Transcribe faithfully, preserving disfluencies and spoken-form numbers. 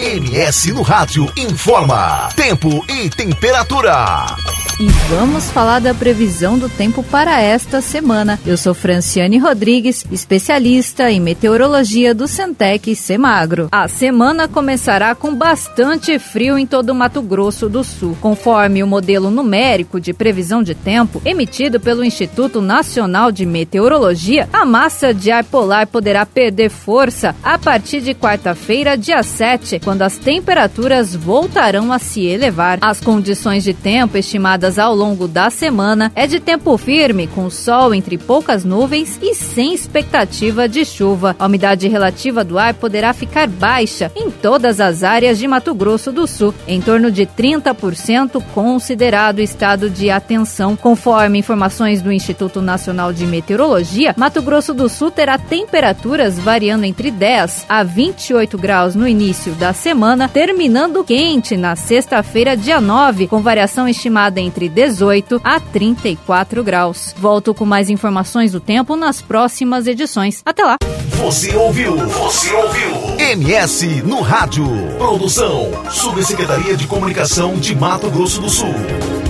M S no Rádio informa tempo e temperatura. E vamos falar da previsão do tempo para esta semana. Eu sou Franciane Rodrigues, especialista em meteorologia do Centec Semagro. A semana começará com bastante frio em todo o Mato Grosso do Sul. Conforme o modelo numérico de previsão de tempo emitido pelo Instituto Nacional de Meteorologia, a massa de ar polar poderá perder força a partir de quarta-feira, dia sete, quando as temperaturas voltarão a se elevar. As condições de tempo estimadas ao longo da semana é de tempo firme, com sol entre poucas nuvens e sem expectativa de chuva. A umidade relativa do ar poderá ficar baixa em todas as áreas de Mato Grosso do Sul, em torno de trinta por cento, considerado estado de atenção. Conforme informações do Instituto Nacional de Meteorologia, Mato Grosso do Sul terá temperaturas variando entre dez a vinte e oito graus no início da semana, terminando quente na sexta-feira, dia nove, com variação estimada entre dezoito a trinta e quatro graus. Volto com mais informações do tempo nas próximas edições. Até lá! Você ouviu? Você ouviu? M S no Rádio. Produção Subsecretaria de Comunicação de Mato Grosso do Sul.